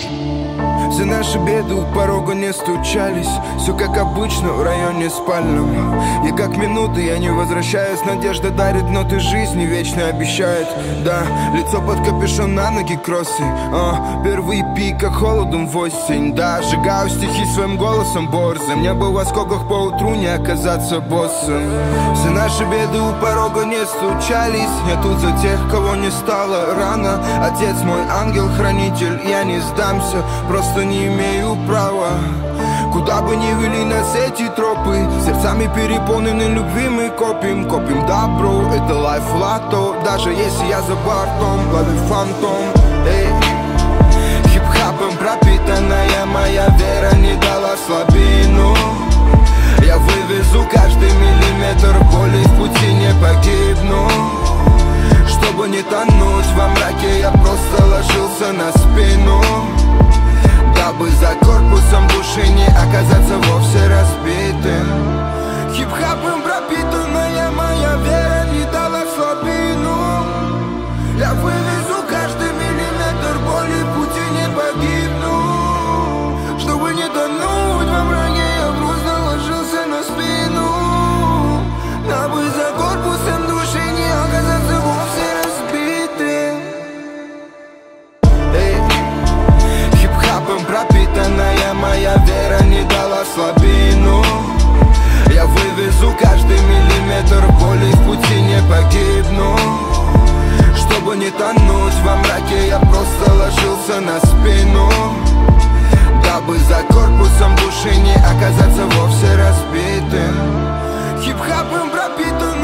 Все наши беды у порога не стучались. Все как обычно в районе спальном. И как минуты я не возвращаюсь. Надежда дарит, но ты жизни вечно обещает. Да, лицо под капюшон, на ноги кроссы. Первый пик, как холодом в осень. Да, сжигаю стихи своим голосом борзым. Мне бы в осколках поутру не оказаться боссом. Все наши беды у порога не стучались. Я тут за тех, кого не стало рано. Отец мой ангел-хранитель, я не сдамся. Просто не имею права. Куда бы ни вели нас эти тропы, сердцами переполнены любви мы копим. Копим добро, это лайф лото. Даже если я за бортом, ловлю фантом. Эй. Хип-хапом пропитанная моя вера не дала слабину. Я вывезу каждый миллиметр боли, в пути не погибну. Чтобы не тонуть во мраке, я просто ложился на спину, дабы за корпусом души не оказаться вовсе разбитым. Хип-хапом пропитанная моя вера не дала слабину. Я вывезу каждый миллиметр боли, в пути не погибну. Чтобы не тонуть во мраке, я просто ложился на спину, дабы за корпусом души не оказаться вовсе разбитым. Хип-хапом пропитанная моя вера не дала слабину. Я вывезу каждый миллиметр боли, в пути не погибну. Чтобы не тонуть во мраке, я просто ложился на спину, дабы за корпусом души не оказаться вовсе разбитым. Хип-хапом пропитан